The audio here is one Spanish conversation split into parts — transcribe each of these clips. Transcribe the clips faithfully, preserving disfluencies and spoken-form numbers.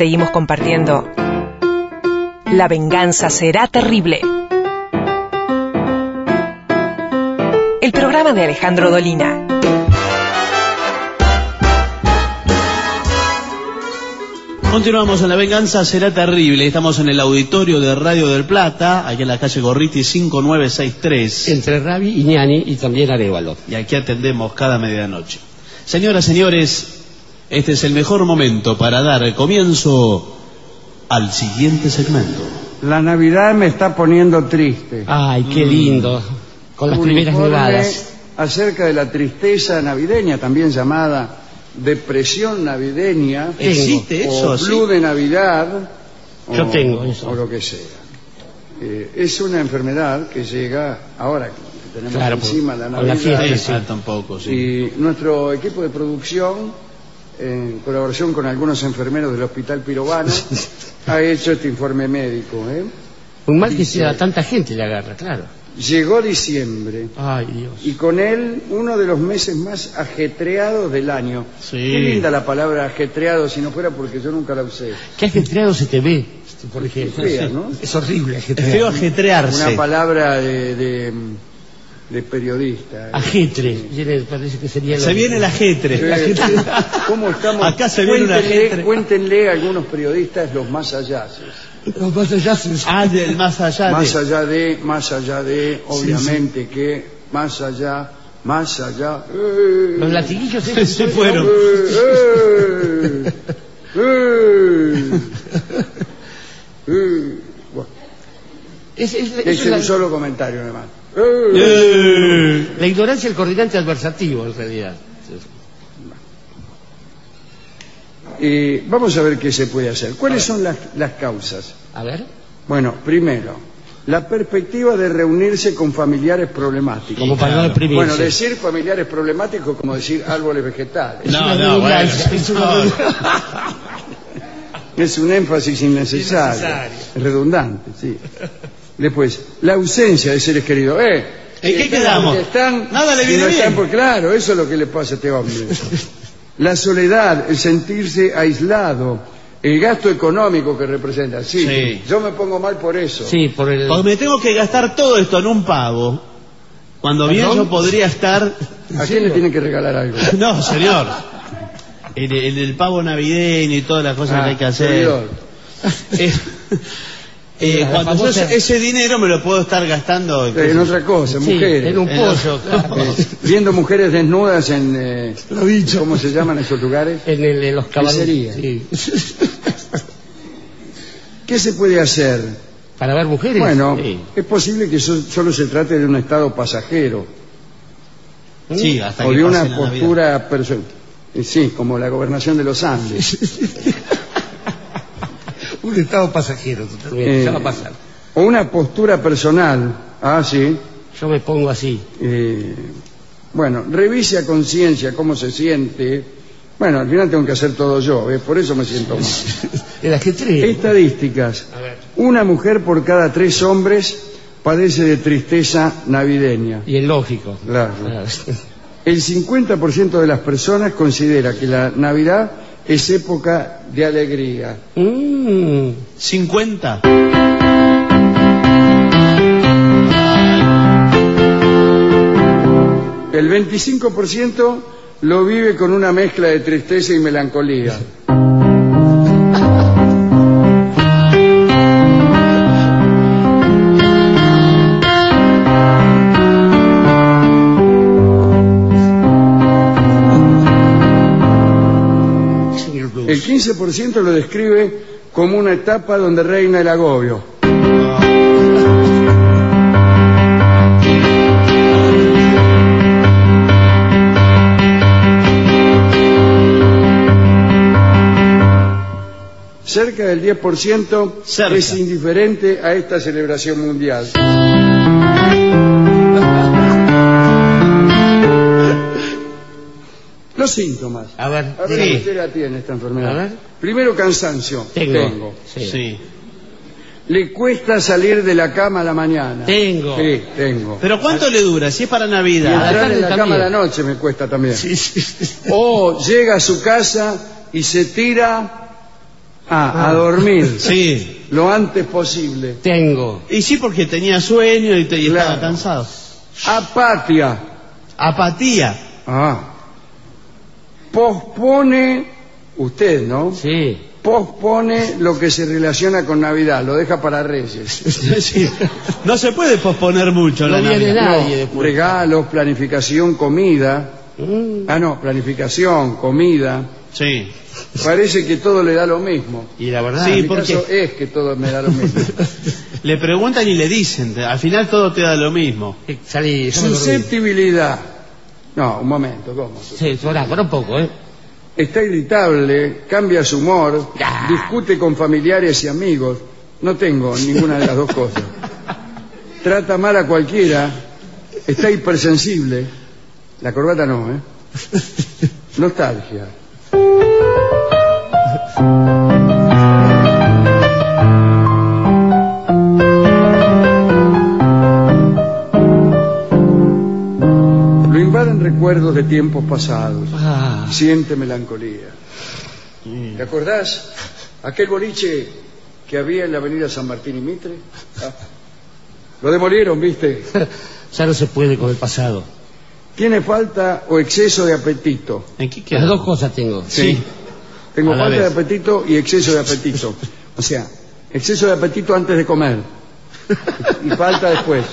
Seguimos compartiendo. La venganza será terrible. El programa de Alejandro Dolina. Continuamos en La Venganza Será Terrible. Estamos en el auditorio de Radio del Plata, aquí en la calle Gorriti cinco nueve seis tres. Entre Rabi y Ñani y también Arévalo. Y aquí atendemos cada medianoche. Señoras, señores, este es el mejor momento para dar comienzo al siguiente segmento. La Navidad me está poniendo triste. Ay, qué lindo. Con las Un primeras informe nevadas. acerca de la tristeza navideña, también llamada depresión navideña. ¿Existe eso? O flu de Navidad. Yo o, tengo eso. O lo que sea. Eh, es una enfermedad que llega ahora que tenemos Claro, encima la con Navidad. la fiesta, Sí, sí. falta un poco, sí. Y nuestro equipo de producción, en colaboración con algunos enfermeros del Hospital Pirovano, ha hecho este informe médico. ¿eh? Un mal que Dice- sea tanta gente le agarra, claro. Llegó diciembre Ay, Dios. y con él uno de los meses más ajetreados del año. Sí. Qué linda la palabra ajetreado, si no fuera porque yo nunca la usé. Qué ajetreado se te ve, por ejemplo. Fea, ¿no? Es horrible Es feo ajetreado. ajetrearse. Una palabra de, de, de periodista. Ajetre. Viene- Parece que sería Se lo- viene el ajetre. Eh, ¿Cómo estamos? Acá se viene un Cuéntenle- ajetre. Cuéntenle a algunos periodistas los más allá. Los más allá se- Ah, del más allá de... Más allá de, más allá de, obviamente que, más allá, más allá. eh, Los latiguillos Se esos- fueron. eh, eh, eh, eh. Bueno, Es, es- es ese es la, un solo comentario, además. Eh. Eh. la ignorancia el coordinante adversativo, en realidad. Y vamos a ver qué se puede hacer. ¿Cuáles son las, las causas? A ver. Bueno, primero, la perspectiva de reunirse con familiares problemáticos. Como para no claro. deprimirse. Bueno, decir familiares problemáticos como decir árboles vegetales. No, una no, bueno. redundancia, es una No. Es un énfasis innecesario. Innecesario. Es redundante, sí. Después, la ausencia de seres queridos. Eh, ¿En qué están- quedamos? Están, Nada le si viene no están, bien. pues claro, eso es lo que le pasa a este hombre. La soledad, el sentirse aislado, el gasto económico que representa. Sí, Sí. yo me pongo mal por eso. Sí, por el... Porque me tengo que gastar todo esto en un pavo, cuando bien ¿Perdón? yo podría estar... ¿A quién le tienen que regalar algo? No, señor. En el, en el pavo navideño y todas las cosas Ah, que hay que hacer. servidor. Eh, eh, La cuando yo famosa- ese- ese dinero me lo puedo estar gastando en, Eh, en otra cosa, Sí, mujeres. en un En pollo, los- claro. Eh, viendo mujeres desnudas en... eh, ¿cómo se llaman esos lugares? En, el, en los Caballería. caballeros. Sí. ¿Qué se puede hacer? Para ver mujeres. Bueno, Sí. es posible que so- solo se trate de un estado pasajero Sí, hasta o que de una pase la Navidad. postura personal. Sí, como la gobernación de los Andes. Un estado pasajero, totalmente. Eh, Ya va a pasar. O una postura personal. Ah, sí. Yo me pongo así. Eh, bueno, revise a conciencia cómo se siente. Bueno, al final tengo que hacer todo yo, ¿ves? Por eso me siento mal. El ajetreo. Estadísticas. A ver. Una mujer por cada tres hombres padece de tristeza navideña. Y es lógico. Claro. Claro. El cincuenta por ciento de las personas considera que la Navidad es época de alegría. Mm. cincuenta. El veinticinco por ciento lo vive con una mezcla de tristeza y melancolía. Señor Blues. El quince por ciento lo describe como una etapa donde reina el agobio. Cerca del diez por ciento Cerca. es indiferente a esta celebración mundial. Los síntomas. A ver. A ver sí. si usted la tiene esta enfermedad. A ver. Primero, cansancio. Tengo. Sí. Sí. Le cuesta salir de la cama a la mañana. Tengo. Sí, tengo. Pero ¿cuánto le dura? Si es para Y Navidad. la entrar tarde en la también. cama a la noche me cuesta también. Sí, sí. O llega a su casa y se tira Ah, a dormir. Sí. Lo antes posible. Tengo. Y sí, porque tenía sueño y, te, y Claro. estaba cansado. Apatia. Apatía. Ah. Pospone, usted, ¿no? Sí. Pospone lo que se relaciona con Navidad, lo deja para Reyes. Sí. No se puede posponer mucho No la viene Navidad. nadie No, después. regalos, planificación, comida. Mm. Ah, no, planificación, comida. Sí. Parece que todo le da lo mismo. Y la verdad, Sí, En mi ¿por caso qué? es que todo me da lo mismo. Le preguntan y le dicen, al final todo te da lo mismo. eh, salí. yo me dormí. Susceptibilidad. No, un momento, ¿cómo? Sí, para, para un poco, ¿eh? Está irritable, cambia su humor, Ah. discute con familiares y amigos. No tengo ninguna de las dos cosas. Trata mal a cualquiera, está hipersensible. La corbata no, ¿eh? Nostalgia. Lo invaden recuerdos de tiempos pasados. Ah, Siente melancolía. ¿Te acordás? Aquel boliche que había en la avenida San Martín y Mitre. Ah. Lo demolieron, ¿viste? ya no se puede con el pasado. Tiene falta o exceso de apetito. ¿En qué queda? Las dos cosas tengo. Sí. Tengo A la falta vez. de apetito y exceso de apetito. O sea, exceso de apetito antes de comer. Y falta después.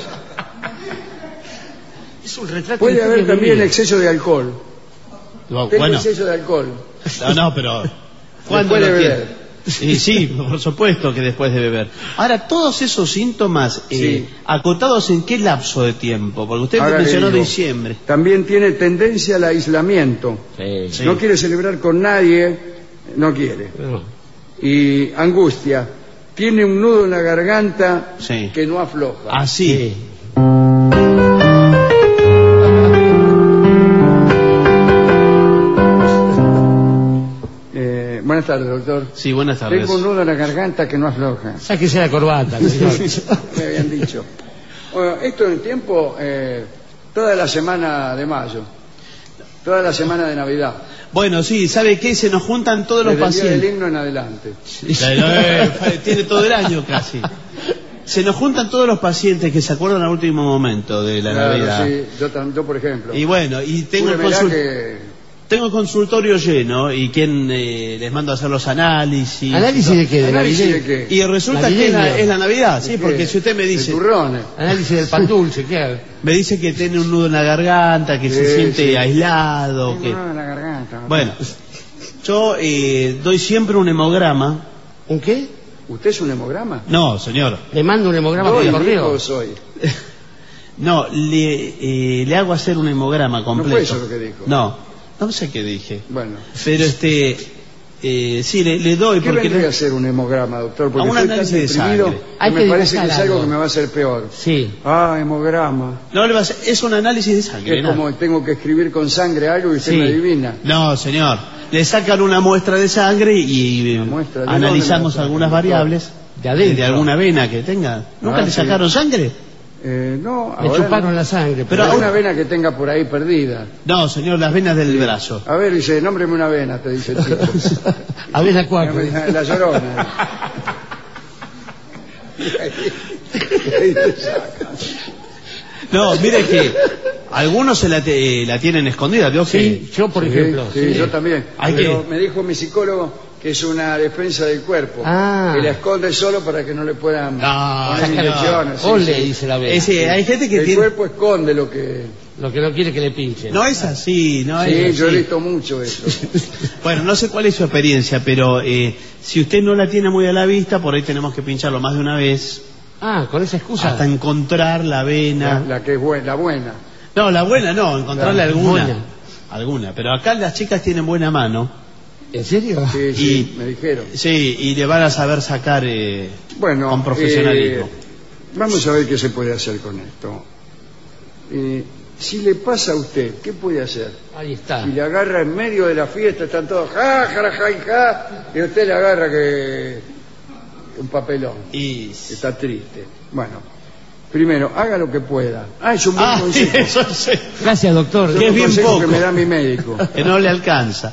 Es un retrato. Puede de haber historia de también mi vida. exceso de alcohol. No, Tengo bueno, exceso de alcohol. no, no, pero ¿cuándo Después lo de tiene? beber. Sí, sí, por supuesto que después de beber. Ahora, todos esos síntomas, eh, Sí. acotados en qué lapso de tiempo, porque usted Ahora le mencionó digo, diciembre. También tiene tendencia al aislamiento. Sí. Sí. No quiere celebrar con nadie, no quiere. No. Y angustia. Tiene un nudo en la garganta Sí. que no afloja. Así. Sí. Eh, buenas tardes, doctor. Sí, buenas tardes. Tengo un nudo en la garganta que no afloja. Sáquese la corbata, señor. Me habían dicho. Bueno, esto en tiempo, eh, toda la semana de mayo, toda la semana de Navidad. Bueno, sí, ¿sabe qué? Se nos juntan todos los Desde el día del pacientes. himno en adelante. Eh, Tiene todo el año casi. Se nos juntan todos los pacientes que se acuerdan al último momento de la Claro, Navidad. sí, yo, tam- yo, por ejemplo. Y bueno, y tengo el, Júremela consul- que tengo el consultorio lleno y quien eh, les mando a hacer los análisis. ¿Análisis de qué? ¿De ¿Análisis navideño? de qué? Y resulta que es la, Navideño. es la Navidad, sí, ¿De porque qué? si usted me De dice, turrones. Análisis del pan dulce, ¿qué hago? me dice que tiene un nudo en la garganta, que se Sí, siente sí. aislado, Tengo que... nudo en la garganta. Bueno, yo eh, doy siempre un hemograma. ¿Un qué? ¿Usted es un hemograma? No, señor. Le mando un hemograma por Doy, el correo. digo, soy. No, le, eh, le hago hacer un hemograma completo. fue eso lo que dijo. No, no sé qué dije. Bueno. Pero este, eh, sí, le, le doy ¿Qué porque... vendría le- a ser un hemograma, doctor? Porque A un estoy tan análisis de deprimido sangre. que Hay me que parece que es dibujar algo algo. que me va a hacer peor. Sí. Ah, hemograma. No, le va a hacer- es un análisis de sangre. Es ¿no? como tengo que escribir con sangre algo y usted Sí. me adivina. No, señor. Le sacan una muestra de sangre y Una muestra, ¿de analizamos dónde me la algunas sacan, doctor? variables De adentro. de alguna vena que tenga. ¿Nunca Ah, le sí. sacaron sangre? Eh, no, Me ahora chuparon no. la sangre. Pero Pero hay ahora- una vena que tenga por ahí perdida. No, señor, las venas del brazo. A ver, dice, nómbreme una vena, te dice el tipo. A ver la cuatro. La llorona. Ahí te saca. No, mire que algunos se la, te- la tienen escondida, ¿vio? Sí, yo por Sí, ejemplo. sí, yo también. Hay Pero que- me dijo mi psicólogo que es una defensa del cuerpo. Ah. Que la esconde solo para que no le puedan No, poner señor. inyecciones. sí, Ole, sí. dice la vena. Ese, hay gente que El tiene... cuerpo esconde lo que... Lo que no quiere que le pinchen. No es así, no Sí, es yo he así. visto mucho eso. Bueno, no sé cuál es su experiencia, pero eh, si usted no la tiene muy a la vista, por ahí tenemos que pincharlo más de una vez Ah, con esa excusa. hasta encontrar la vena. La, la que es buena, la buena. No, la buena no, encontrarle La alguna. buena. Alguna, pero acá las chicas tienen buena mano. ¿En serio? Sí, sí, Y- me dijeron. Sí, y le van a saber sacar eh, Bueno, con profesionalismo. eh, vamos a ver qué se puede hacer con esto. Eh, si le pasa a usted, ¿qué puede hacer? Ahí está. Si le agarra en medio de la fiesta, están todos ja, ja, ja, ja, y usted le agarra que un papelón, Y... está triste. Bueno, primero, haga lo que pueda. Ah, es un buen Ah, sí, consejo. eso sí, Gracias, doctor. Es que es un bien consejo poco. que me da mi médico. que no le alcanza.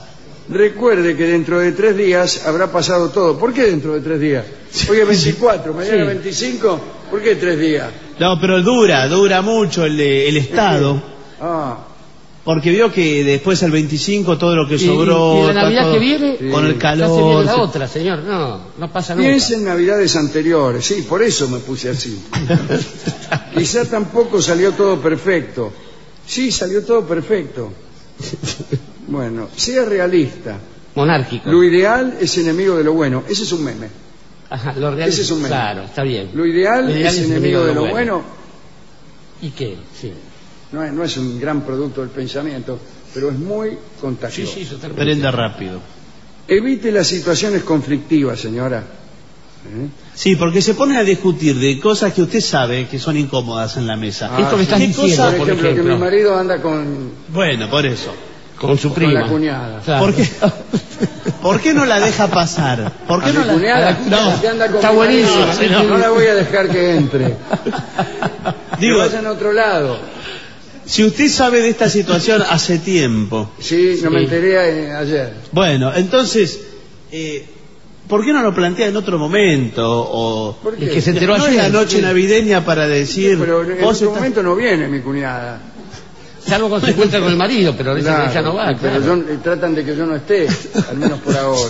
recuerde que dentro de tres días habrá pasado todo. ¿Por qué dentro de tres días? Hoy es veinticuatro, mañana Sí. veinticinco. ¿Por qué tres días? No, pero dura, dura mucho el, el Estado. Ah, Porque vio que después el veinticinco todo lo que Y- sobró... y, y la está Navidad todo- que viene, con el ya calor... se viene la se- otra, señor. No, no pasa nunca. piense en navidades anteriores. Sí, por eso me puse así. Quizá tampoco salió todo perfecto. Sí, salió todo perfecto. Bueno, sea realista. Monárquico. Lo ideal es enemigo de lo bueno. Ese es un meme. Ajá, lo real- Ese es un meme. Claro, está bien. Lo ideal, Lo ideal es enemigo de lo bueno. ¿Y qué? Sí. No es, no es un gran producto del pensamiento, pero es muy Sí, contagioso. sí, totalmente. Prenda rápido. Evite las situaciones conflictivas, señora. ¿Eh? Sí, porque se ponen a discutir de cosas que usted sabe que son incómodas en la mesa. Ah, Esto me sí. estás ¿Qué diciendo, cosa? Por por ejemplo, que ejemplo. mi marido anda con, Bueno, por eso. Con su con prima. la cuñada. Claro. ¿Por qué? ¿Por qué no la deja pasar? ¿Por qué ¿A no mi la cuñada? a la- No, Que anda con está mi marido. buenísimo, No, señor. no la voy a dejar que entre. Digo, que vayan a otro lado. si usted sabe de esta situación hace tiempo, Sí, no me Sí. enteré eh, ayer. bueno, entonces, eh, ¿por qué no lo plantea en otro momento? O ¿Por Es qué? que se enteró no es ayer. la noche Sí. navideña para decir, Pero en vos otro estás- momento no viene mi cuñada. Salvo cuando se encuentra con el marido, pero dice Claro, que ya no va. pero claro. yo- eh, tratan de que yo no esté, al menos por ahora.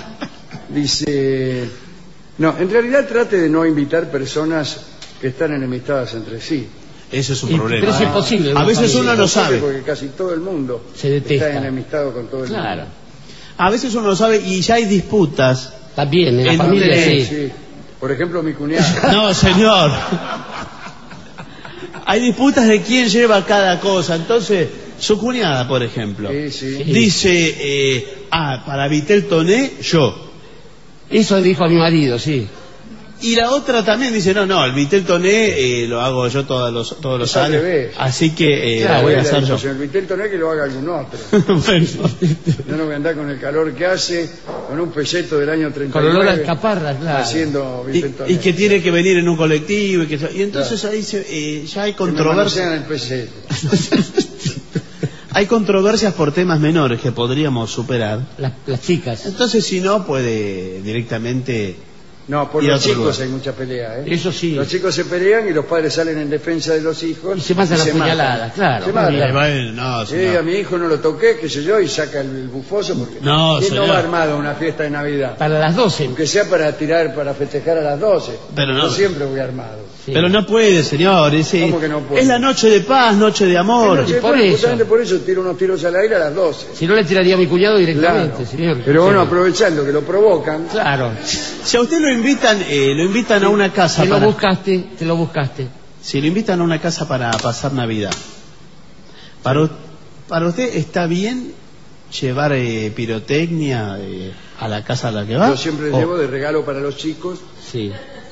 Dice, no, en realidad trate de no invitar personas que están enemistadas entre sí. Eso es un Y- problema. pero es imposible, A una veces familia. uno no sabe. Porque casi todo el mundo Se detesta. está enemistado con todo el Claro. mundo. A veces uno no sabe y ya hay disputas. También, en la En familia donde- sí. Sí. Por ejemplo, mi cuñada. No, señor. Hay disputas de quién lleva cada cosa. Entonces, su cuñada, por ejemplo, Sí, sí. dice, eh, ah, para Vitel Toné, yo. Eso dijo a mi marido, sí. Y la otra también dice, no, no, el Vitel Toné eh, lo hago yo todos los, todos los Es al años. revés. Así que eh, Claro, lo voy a La hacer yo. discusión, el Vitel Toné que lo haga algún otro. Bueno. Yo no voy a andar con el calor que hace, con un peseto del año treinta y Con nueve. olor a alcaparra, claro. Haciendo Y, Vitel Toné. y que tiene que venir en un colectivo. Y, que, y entonces ahí se, eh, ya hay Que me controversia. manosean el peseto. Hay controversias por temas menores que podríamos superar. Las, las chicas. Entonces, si no, puede directamente... No, por Y los otro chicos lugar. hay mucha pelea, ¿eh? Eso sí. Los chicos se pelean y los padres salen en defensa de los hijos. Y se pasan las matan. puñaladas, claro. Se muy matan. bien. Bueno, no, Sí, señor. a mi hijo no lo toqué, qué sé yo, y saca el, el bufoso porque No, ¿quién no señor. va armado a una fiesta de Navidad? Para las doce. Aunque sea para tirar, para festejar a las doce. Pero no. Yo siempre voy armado. Sí. Pero no puede, señor. Es, eh, ¿Cómo que no puede? es la noche de paz, noche de amor. Entonces, por bueno, eso. justamente por eso tiro unos tiros al aire a las doce. Si no le tiraría a mi cuñado directamente, Claro. señor. Pero bueno, Sí. aprovechando que lo provocan, Claro. Si a usted lo invitan, eh, lo invitan a una casa Te lo para... buscaste, te lo buscaste. Si lo invitan a una casa para pasar Navidad, para, u- para usted está bien llevar eh, pirotecnia eh, a la casa a la que va. yo siempre ¿O- llevo de regalo para los chicos Sí.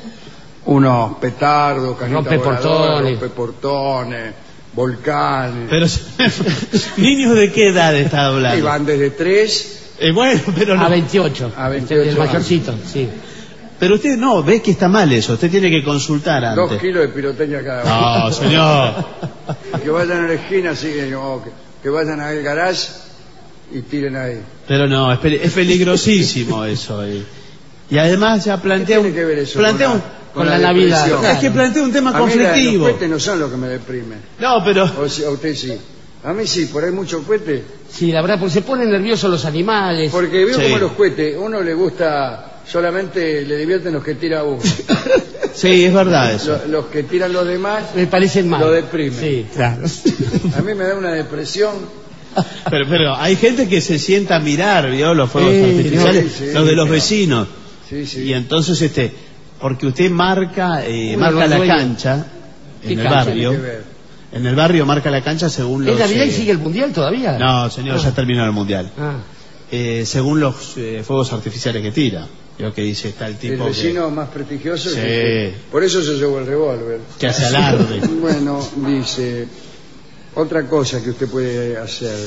unos petardos, cañitas Rompeportones. voladoras, rompeportones, volcanes. Pero niños de qué edad está Y hablando. van desde tres Eh, bueno, pero A no. veintiocho. A veintiocho El mayorcito, sí. Pero usted no, ve que está mal eso. Usted tiene que consultar dos antes. kilos de pirotecnia cada uno. No, señor. Que vayan a la esquina, sí, no, que, que vayan al garage y tiren ahí. Pero no, es, peli- es peligrosísimo eso. eh. Y además ya plantea ¿Qué un, tiene que ver eso plantea con un- la- con la Navidad? depresión? Claro. es que plantea un tema A mí la- conflictivo. los cohetes no son los que me deprimen. No, pero O si- a usted sí. A mí sí, por ahí mucho cohete. Sí, la verdad, porque se ponen nerviosos los animales. Porque veo Sí. como los cohetes, uno le gusta, solamente le divierten los que tira uno. sí, es verdad eso. Lo- los que tiran los demás, Me parecen mal. Lo deprime. Sí, claro. a mí me da una depresión. Pero, pero hay gente que se sienta a mirar, ¿vio? Los fuegos Sí, artificiales, no, sí, los de los sí. vecinos. Sí, sí. Y entonces, este, porque usted marca, eh, Uno marca no la dueño. cancha ¿Qué en el cancha? barrio. Tiene que ver. En el barrio marca la cancha según los. ¿Es Navidad y eh, sigue el mundial todavía? No, señor, ya terminó el mundial. Ah, Eh, según los eh, fuegos artificiales que tira. Lo que dice está el tipo El que, vecino más prestigioso. Sí. es el- Por eso yo llevo el revólver. que hace alarde. Bueno, dice, otra cosa que usted puede hacer.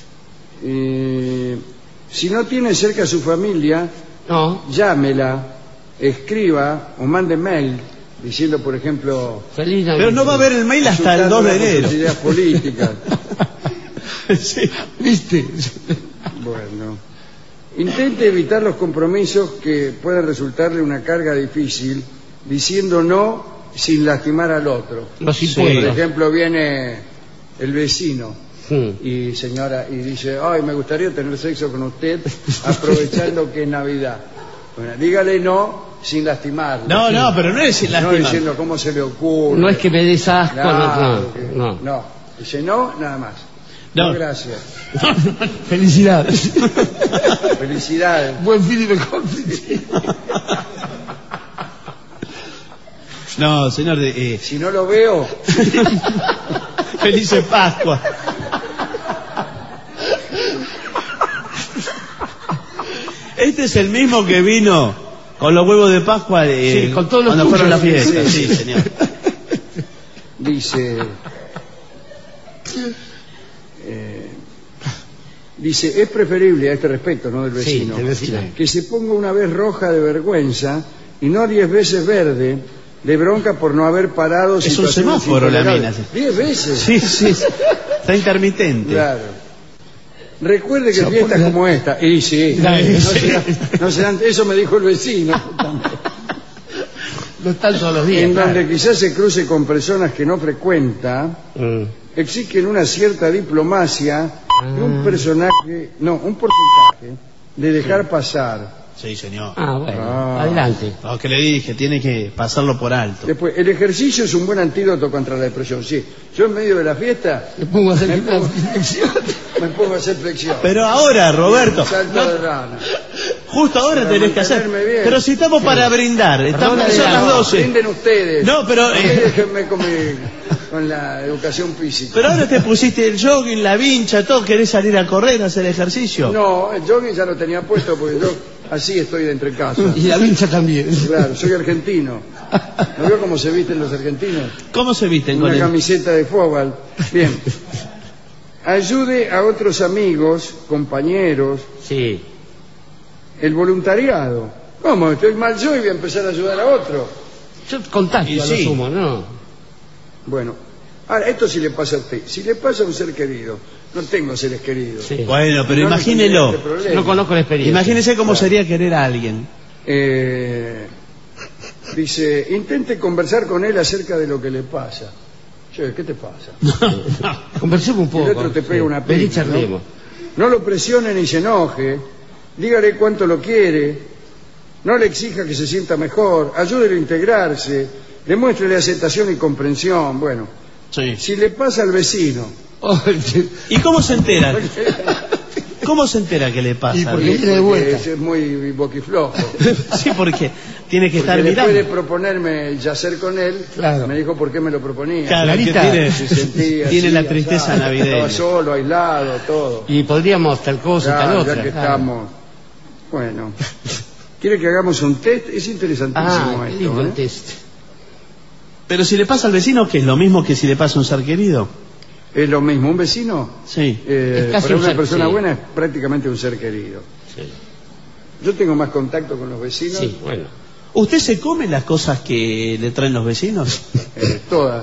Eh, si no tiene cerca a su familia, no, llámela, escriba o mande mail diciendo, por ejemplo, feliz Navidad. Pero no va a haber el mail hasta el dos de insultándola por enero. sus ideas políticas. Sí. ¿Viste? Bueno, Intente evitar los compromisos que pueden resultarle una carga difícil, diciendo no sin lastimar al otro. Los Por impuestos. ejemplo, viene el vecino Hmm. y señora y dice, ay, me gustaría tener sexo con usted aprovechando que es Navidad. Bueno, dígale no sin lastimarlo. No, no, pero no es sin No lastimar. diciendo cómo se le ocurre. No es que me des asco, Claro, no, que- no, no. no. Dice no, nada más. No, No. gracias. Felicidades. Felicidades. Buen fin y mejor. No, señor, de, eh, Si no lo veo, feliz Pascua. Este es el mismo que vino con los huevos de Pascua eh, Sí, con todos los cuando fueron tuyos. las fiestas. Sí. Sí, señor. dice eh, dice es preferible a este respecto, no del Sí, vecino, del vecino. que se ponga una vez roja de vergüenza y no diez veces verde de bronca por no haber parado Es un situaciones semáforo la intolerables. mina. diez veces. Sí, sí. Está intermitente. Claro. Recuerde que Se fiestas pone- como esta, y sí, Claro, no sí. serán- no serán- eso me dijo el vecino, No están todos los días. en claro. donde quizás se cruce con personas que no frecuenta, Mm. exigen una cierta diplomacia y un Ah. personaje, no, un porcentaje de dejar pasar. Sí, señor. Ah, bueno, Ah. adelante. Lo que le dije, tiene que pasarlo por alto. Después, el ejercicio es un buen antídoto contra la depresión. Sí, yo en medio de la fiesta Le pongo a hacer Me pongo- flexión. me pongo a hacer flexión. Pero ahora, Roberto, Salto no- de rana. justo ahora Para tenés que hacer. mantenerme bien. Pero si estamos para brindar, estamos, Perdona, son no, las No, doce. brinden ustedes. No, pero, A mí eh, déjenme con, mi- con la educación física. Pero ahora te pusiste el jogging, la vincha, todo, ¿querés salir a correr, a hacer ejercicio? No, el jogging ya lo tenía puesto porque yo así estoy de entre casa. Y la vincha también. Claro, soy argentino. ¿No veo cómo se visten los argentinos? ¿Cómo se visten con Una él? camiseta de fútbol. Bien. Ayude a otros amigos, compañeros, Sí. el voluntariado. ¿Cómo? Estoy mal yo y voy a empezar a ayudar a otro. Yo contacto Y a lo sí. sumo, ¿no? Bueno, ahora, esto sí le pasa a usted. Si le pasa a un ser querido, no tengo seres queridos. Sí. Bueno, pero No imagínelo. resolvería este problema. No conozco la experiencia. Imagínese cómo Claro. sería querer a alguien. Eh, dice, intente conversar con él acerca de lo que le pasa. Che, ¿qué te pasa? Conversemos un Y poco. el otro te pega sí. una Vení, piña, ¿no? charlemos. No lo presione ni se enoje. Dígale cuánto lo quiere. No le exija que se sienta mejor. Ayúdele a integrarse. Demuéstrele aceptación y comprensión. Bueno, Sí. si le pasa al vecino. Oh, sí. ¿Y cómo se entera? ¿Cómo se entera que le pasa? Y porque- porque viene de vuelta. Es, es muy boquiflojo. Sí, porque tiene que Porque estar después de mirando. proponerme yacer con él, Claro. me dijo por qué me lo proponía. Claro, que Clarita, tiene, Se sentía tiene así, la tristeza asado, navideña. Estaba solo, aislado, todo. Y podríamos tal cosa, Claro, tal otra. ya que claro. estamos. Bueno. ¿Quiere que hagamos un test? Es interesantísimo Ah, qué esto. lindo el ¿eh? test. Pero si le pasa al vecino, ¿qué es lo mismo que si le pasa a un ser querido? Es lo mismo. Un vecino, Sí. eh, Es casi para un una ser- persona sí. buena, es prácticamente un ser querido. Sí. Yo tengo más contacto con los vecinos, Sí, bueno. ¿Usted se come las cosas que le traen los vecinos? eh, todas.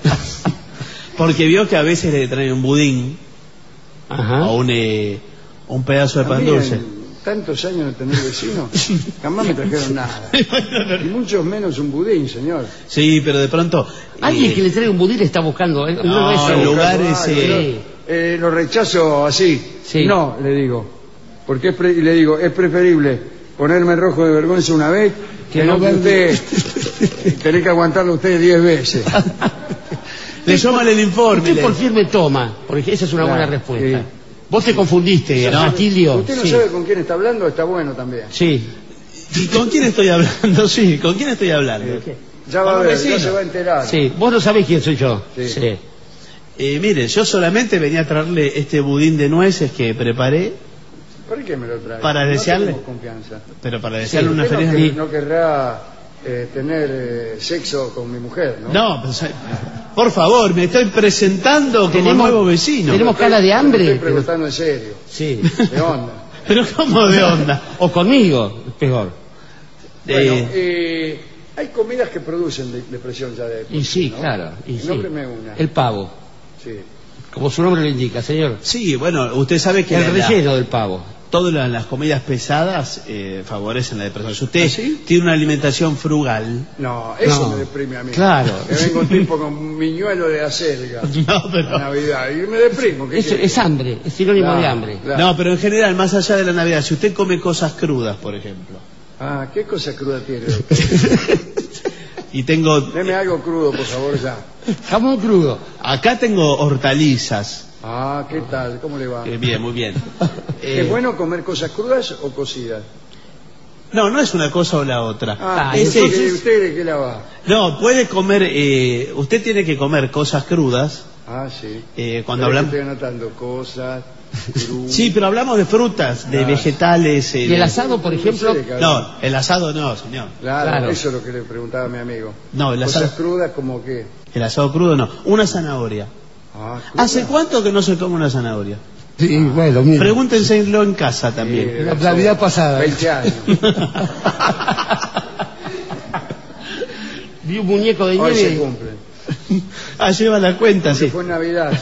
Porque vio que a veces le traen un budín Ajá. o un, eh, un pedazo de A pan mí, dulce. en tantos años de tener vecinos, jamás me trajeron nada. Y mucho menos un budín, señor. Sí, pero de pronto... Alguien eh, que le trae un budín le está buscando. ¿eh? No, es el eso. lugar Ay, es, pero, eh, eh, lo rechazo así. Sí. No, le digo. Porque es pre- y le digo, es preferible ponerme rojo de vergüenza una vez que, Que no no que ver- usted tener que aguantarlo usted diez veces. Le llaman el informe. Usted le- por firme toma, porque esa es una Claro, buena respuesta. sí. Vos te confundiste, No. Atilio. Usted no sí. sabe con quién está hablando, está bueno también. Sí. ¿Y con quién estoy hablando? Sí, ¿con quién estoy hablando? Ya va a Con un ver, ya vecino. se va a enterar. Sí. Vos no sabés quién soy yo. Sí. Eh, mire, yo solamente venía a traerle este budín de nueces que preparé, ¿Por qué me lo trae? Para No desearle. tenemos confianza. pero para desearle una Usted feliz no, Navidad. que- no querrá eh, tener eh, sexo con mi mujer, ¿no? No, pues, eh, por favor, me estoy presentando como Tenemos- nuevo vecino. tenemos- Estoy- cara de hambre, Estoy pero- preguntando en serio, Sí. de onda. Pero ¿cómo de onda? O conmigo, peor. Bueno, Eh, eh, hay comidas que producen de- depresión ya de Y sí, ¿no? claro. Y sí. Nómbreme una. El pavo. Sí. Como su nombre lo indica, señor. sí, bueno, usted sabe que El la- relleno del pavo. todas las, las comidas pesadas eh, favorecen la depresión. Si usted ¿Ah, sí? tiene una alimentación frugal... No, eso No. me deprime a mí. Claro. Que venga un tipo con miñuelo de acelga No, pero... a Navidad y me deprimo. ¿qué Es, quiere? es hambre, es sinónimo Claro, de hambre. claro. No, pero en general, más allá de la Navidad, si usted come cosas crudas, por ejemplo, Ah, ¿qué cosa cruda tiene? y tengo... Deme algo crudo, por favor, ya. Jamón crudo. Acá tengo hortalizas. Ah, ¿qué tal? ¿Cómo le va? Eh, bien, muy bien. ¿Es Eh, bueno comer cosas crudas o cocidas? No, no es una cosa o la otra. Ah, Ah, Es- entonces, es- ¿usted de qué la va? no, puede comer... eh, usted tiene que comer cosas crudas. Ah, sí. Eh, cuando Espera hablamos... que Estoy anotando cosas, crudas. Sí, pero hablamos de frutas, de Claro. vegetales. eh, Y el de- asado, por ejemplo, No sé de qué habla. No, el asado no, señor. Claro, Claro. eso es lo que le preguntaba a mi amigo. No, el Cosas asado- crudas como qué. El asado crudo no. Una zanahoria. Ah, ¿cruda? ¿Hace cuánto que no se come una zanahoria? sí, bueno, mira. Pregúntenselo en casa Sí, también. debe La ser Navidad pasada. veinte años. Vi un muñeco de Hoy se nieve. cumple. Ah, lleva la cuenta, Se sí. fue en Navidad.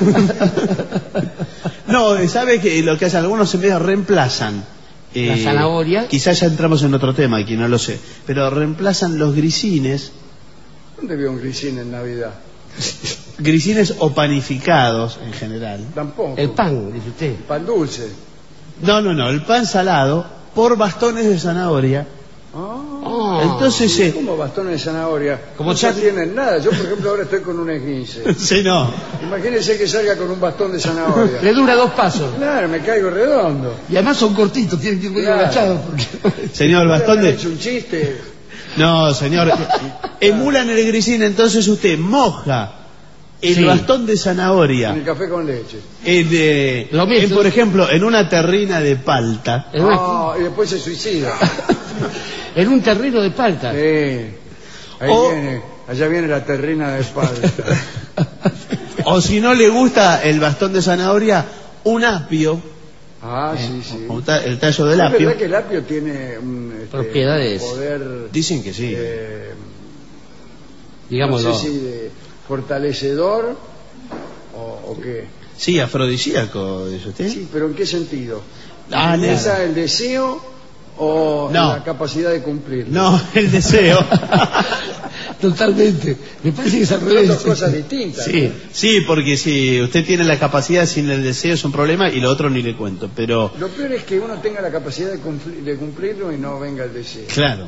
No, ¿sabe que lo que hacen algunos en medio reemplazan? La zanahoria. Quizás ya entramos en otro tema, aquí no lo sé. Pero reemplazan los grisines, ¿Dónde vio un grisín en Navidad? grisines o panificados en general. Tampoco. El pan, dice usted. Pan dulce. No, no, no, el pan salado por bastones de zanahoria. Ah, Oh. Entonces, eh, como bastones de zanahoria. Como no ya- tienen nada. Yo, por ejemplo, ahora estoy con un esguince. sí, no. Imagínese que salga con un bastón de zanahoria. Le dura dos pasos. Claro, me caigo redondo. Y además son cortitos, tienen que ir muy Claro. agachados. Porque... Señor, el bastón Me han de... hecho un chiste. No, señor. Emulan el grisín, entonces usted moja el Sí. bastón de zanahoria En el café con leche. en, eh, Lo mismo. en, por ejemplo, en una terrina de palta. En, una- Ah, y después se suicida. en un terreno de palta. Sí. Ahí O- viene. Allá viene la terrina de espalda. O si no le gusta el bastón de zanahoria, un apio, Ah, sí, sí. o ta- el tallo del ¿Es apio. verdad que el apio tiene un este, Propiedades. poder, Dicen que sí. eh, Digámoslo. no sé si de fortalecedor o, o qué? Sí, afrodisíaco, dice usted. Sí, pero ¿en qué sentido? Ah, ¿Aumenta nada. el deseo o No. la capacidad de cumplir? No, el deseo. Totalmente. Me parece que es al Son revés. dos cosas distintas. Sí, sí, porque si usted tiene la capacidad sin el deseo es un problema y lo otro ni le cuento, pero Lo peor es que uno tenga la capacidad de, cumplir- de cumplirlo y no venga el deseo. claro.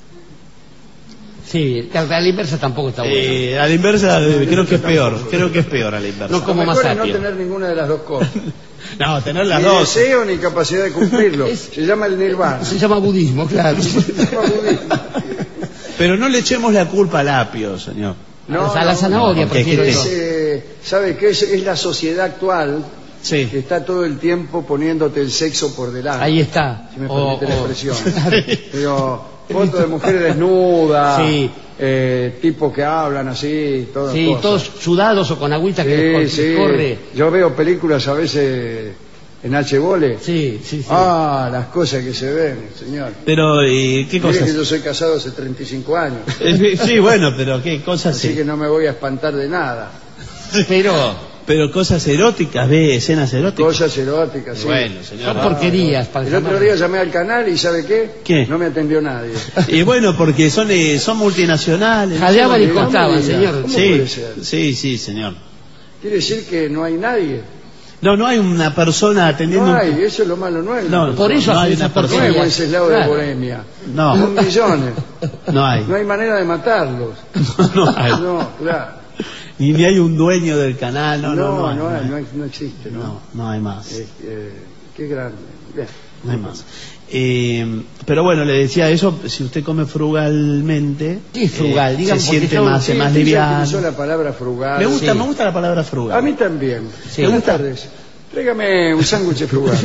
Sí, a la inversa tampoco está bueno. Eh, a la inversa eh, creo que es peor, creo que es peor a la inversa. No Lo como mejor más es no apio. tener ninguna de las dos cosas. No, tener las Ni dos. deseo ni capacidad de cumplirlo. Es- Se llama el nirvana. Se llama budismo, claro. Se llama budismo. Pero no le echemos la culpa al apio, señor. O sea, a la zanahoria, no, porque prefiero es Es, eso. eh, ¿Sabe qué? Es, es la sociedad actual Sí. que está todo el tiempo poniéndote el sexo por delante. Ahí está. Si me O- permite la o- expresión. Pero fotos de mujeres desnudas, Sí. eh, tipos que hablan así, todas Sí, cosas. todos sudados o con agüita que Sí, les sí. corre. Yo veo películas a veces en H-Vole. Sí, sí, sí. Ah, las cosas que se ven, señor. Pero, ¿y qué Mire cosas? que yo soy casado hace treinta y cinco años, Eh, Sí, bueno, pero qué cosas así sí. que no me voy a espantar de nada. Pero Pero cosas eróticas, ve escenas eróticas. Cosas eróticas, sí. Bueno, señor. son porquerías para El otro día llamé al canal y ¿sabe qué? ¿Qué? No me atendió nadie. Y bueno, porque son eh, son multinacionales. Jadeaban y No me cortaban, diga. señor. ¿Cómo Sí, puede ser? sí, sí, señor. Quiere decir que no hay nadie. No, no hay una persona atendiendo. No un- hay, eso es lo malo, no hay. No, Por eso no hacen hay esas una persona. No hay porquerías. Wenceslao de Claro. Bohemia. No. Son millones. No hay. No hay manera de matarlos. No hay. No, claro. Ni, ni hay un dueño del canal. No, No, no, no, no, hay, hay. no, hay- no existe, ¿no? No, no hay más. Eh, eh, qué grande. Bien. No hay más. Eh, pero bueno, le decía eso, si usted come frugalmente, ¿Qué es frugal? eh, Digan, se porque siente yo- más, Sí, más usted ya liviano. utilizó la palabra frugal. Me gusta, Sí. me gusta la palabra frugal. A mí también. Sí. Buenas tardes. Tráigame un sándwich frugal.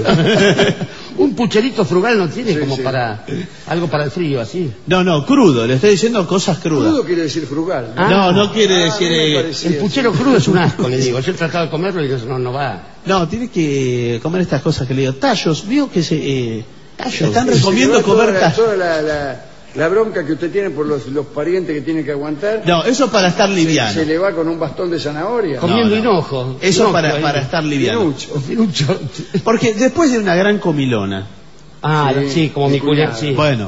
Un pucherito frugal no tiene Sí, como sí. para algo para el frío así. No, no, crudo, le estoy diciendo cosas crudas. Crudo quiere decir frugal. Ah. No, no quiere Ah, decir... a mí me eh, parecía El así. puchero crudo es un asco, le digo. Yo he tratado de comerlo y digo, no, no va. no, tiene que comer estas cosas que le digo. Tallos, vio que se... Eh, Tallos. se están Sí, recomiendo se le va comer toda la- tallos. Toda la, la- la bronca que usted tiene por los, los parientes que tiene que aguantar. No, eso para estar liviano. Se le va con un bastón de zanahoria. Comiendo no. hinojo. Eso Inojo para, ahí. para estar liviano. Pinucho. Pinucho. Porque después de una gran comilona, Ah, sí, sí como mi cuñado, sí. Bueno,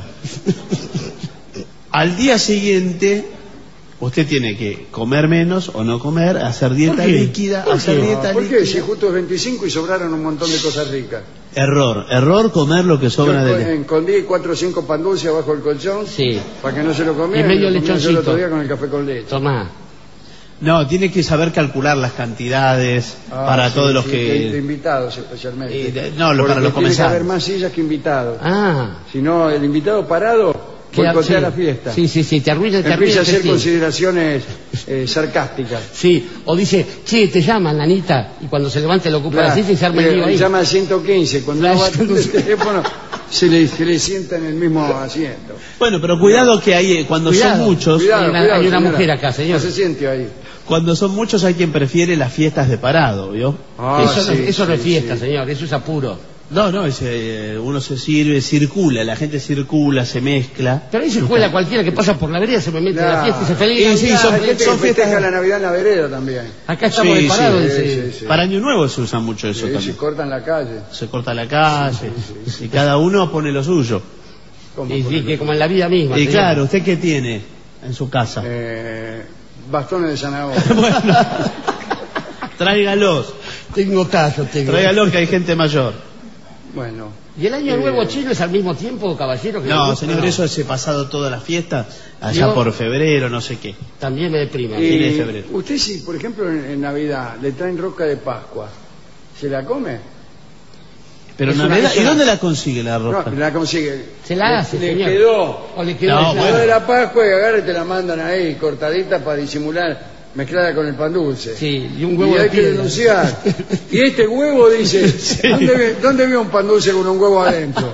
al día siguiente usted tiene que comer menos o no comer, hacer dieta líquida, hacer No, dieta ¿por líquida. qué? Si justo es veinticinco y sobraron un montón de cosas ricas. Error, error comer lo que sobra Yo de... escondí cuatro o cinco pan dulces abajo del colchón Sí. para que no se lo comieran. Y medio lo comía yo el lechoncito. otro día con el café con leche. Tomá. No, tiene que saber calcular las cantidades Ah, para sí, todos los sí, que... de, de invitados especialmente. Eh, de- no, lo- para Porque los tiene que comensales. haber más sillas que invitados. Ah. Si no, el invitado parado boicotea sí. la fiesta. Sí, sí, sí, te arruina, te arruina Empieza a el hacer festín. consideraciones eh, sarcásticas. Sí, o dice, che, te llaman, nanita, y cuando se levante lo ocupa la Claro, silla y se arma el eh, lío ahí. llama al ciento quince, cuando Claro. no va a atender el teléfono se le, se le sienta en el mismo asiento. Bueno, pero cuidado que hay, eh, cuando Cuidado, son muchos, Cuidado, Hay una- cuidado, hay una señora. mujer acá, señor. No se siente ahí. cuando son muchos hay quien prefiere las fiestas de parado, ¿vio? Ah, eso no, sí, eso no es sí, fiesta, sí. señor, eso es apuro. No, no, es, eh, uno se sirve, circula, la gente circula, se mezcla. Pero ahí se cuela cualquiera que pasa por la vereda, se me mete en la Claro. fiesta y se feliz. Y sí, Navidad. son- Hay gente son que festeja fiestas- la Navidad en la vereda también. Acá estamos Sí, de parado, sí, dice. sí, sí. Para Año Nuevo se usa mucho eso Sí, también. se cortan la calle. Se corta la calle y cada uno pone lo suyo. ¿Cómo Y, y ponerlo? que como en la vida misma. Y señor. claro, ¿usted qué tiene en su casa? Eh, bastones de zanahoria. Bueno, tráigalos, Tengo tallo, tengo. tráigalos que hay gente mayor. Bueno, ¿Y el año Eh, nuevo chino es al mismo tiempo, caballero? que No, le gusta? señor, No. eso es pasado todas las fiestas, allá Yo- por febrero, no sé qué. También me deprime. Sí. de y febrero. usted si, por ejemplo, en, en Navidad le traen rosca de Pascua, ¿se la come? Pero Es en una- Navidad, es ¿y una- dónde la consigue la rosca? No, la consigue. Se la Le- hace, le señor. quedó. O le quedó No, esa- Quedó bueno. de la Pascua y agarra y te la mandan ahí, cortadita para disimular, mezclada con el pan dulce. Sí, y un huevo Y de hay que piedra. denunciar. Y este huevo dice, ¿dónde, ve- ¿dónde veo un pan dulce con un huevo adentro?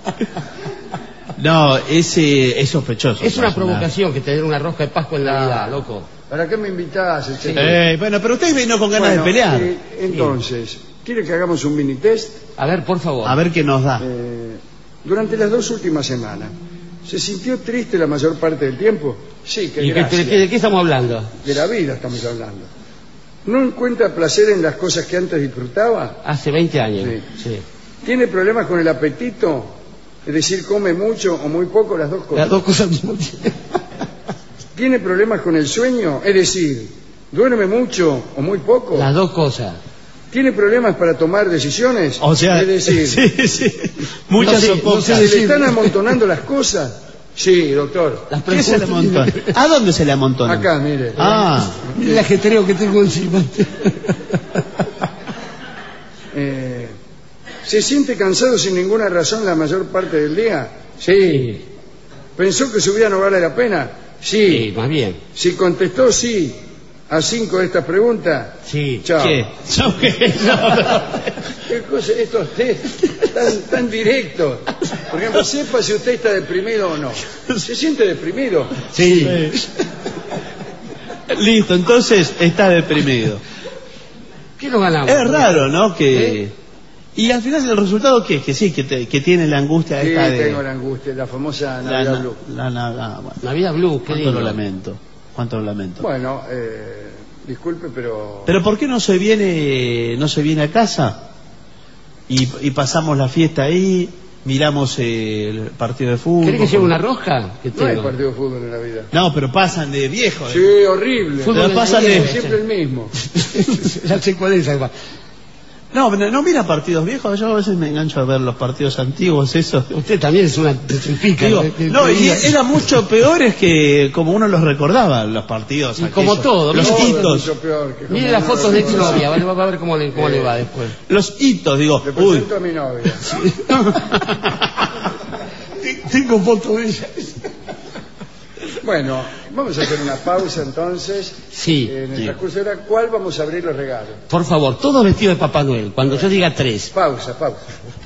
No, ese es sospechoso. Es una más o menos. provocación que tener una rosca de Pascua en Ah. Navidad, loco. ¿Para qué me invitás, etcétera? Eh, bueno, pero usted vino con ganas Bueno, de pelear. eh, entonces, ¿quiere que hagamos un mini test? A ver, por favor. A ver qué nos da. Eh, durante las dos últimas semanas, ¿se sintió triste la mayor parte del tiempo? Sí, que ¿Y qué- gracias. de, qué, de qué estamos hablando? De la vida estamos hablando. ¿No encuentra placer en las cosas que antes disfrutaba? Hace veinte años. Sí. Sí. ¿Tiene problemas con el apetito? Es decir, come mucho o muy poco, las dos cosas. Las dos cosas al mismo tiempo. ¿Tiene problemas con el sueño? Es decir, ¿duerme mucho o muy poco? Las dos cosas. ¿Tiene problemas para tomar decisiones? O sea, es decir, sí, sí. Muchas No sé, o no pocas. sé ¿se le decir. están amontonando las cosas? Sí, doctor. Las ¿Qué se le amontona? ¿A dónde se le amontona? Acá, mire. Ah, El ajetreo que tengo encima. Eh, ¿Se siente cansado sin ninguna razón la mayor parte del día? Sí. ¿Pensó que su vida no vale la pena? Sí, Sí. más bien. Si contestó sí a cinco de estas preguntas, Sí. chao. ¿qué? ¿Yo qué? No, no. ¿Qué cosa estos test tan, tan directos? Por ejemplo, sepa si usted está deprimido o no. ¿Se siente deprimido? Sí. Listo, entonces está deprimido. ¿Qué nos ganamos? Es raro, ¿no? Que... ¿Eh? Y al final el resultado qué es, que sí, que, te- que tiene la angustia Sí, esta de... tengo la angustia, la famosa la, Navidad na- Blue. la- la- ah, bueno. Navidad Blue, qué Cuánto lindo. lo lamento, cuánto lo lamento. Bueno, eh, disculpe, pero... Pero ¿por qué no se viene, no se viene a casa? Y, y pasamos la fiesta ahí, miramos eh, el partido de fútbol. ¿Querés que lleve una rosca? Que No hay tengo. partido de fútbol en la vida. No, pero pasan de viejo. Sí, eh. horrible. Fútbol Pero pasan de- de... Siempre el mismo. Ya sé cuál es, además. No, pero no mira partidos viejos, yo a veces me engancho a ver los partidos antiguos, eso. Usted también es una pica. Digo, no, y eran mucho peores que como uno los recordaba, los partidos. Y como aquellos. todo, los todo Todo es hitos, mucho peor que como Mire las uno fotos de lo tu recuerda. novia, va va a ver cómo le, cómo le va después. los hitos, digo, Le uy, presento a mi novia. Tengo fotos de ella. Bueno, vamos a hacer una pausa entonces. Sí, En el sí. transcurso de la cual vamos a abrir los regalos. por favor, todos vestidos de Papá Noel. Cuando yo diga tres. Pausa, pausa.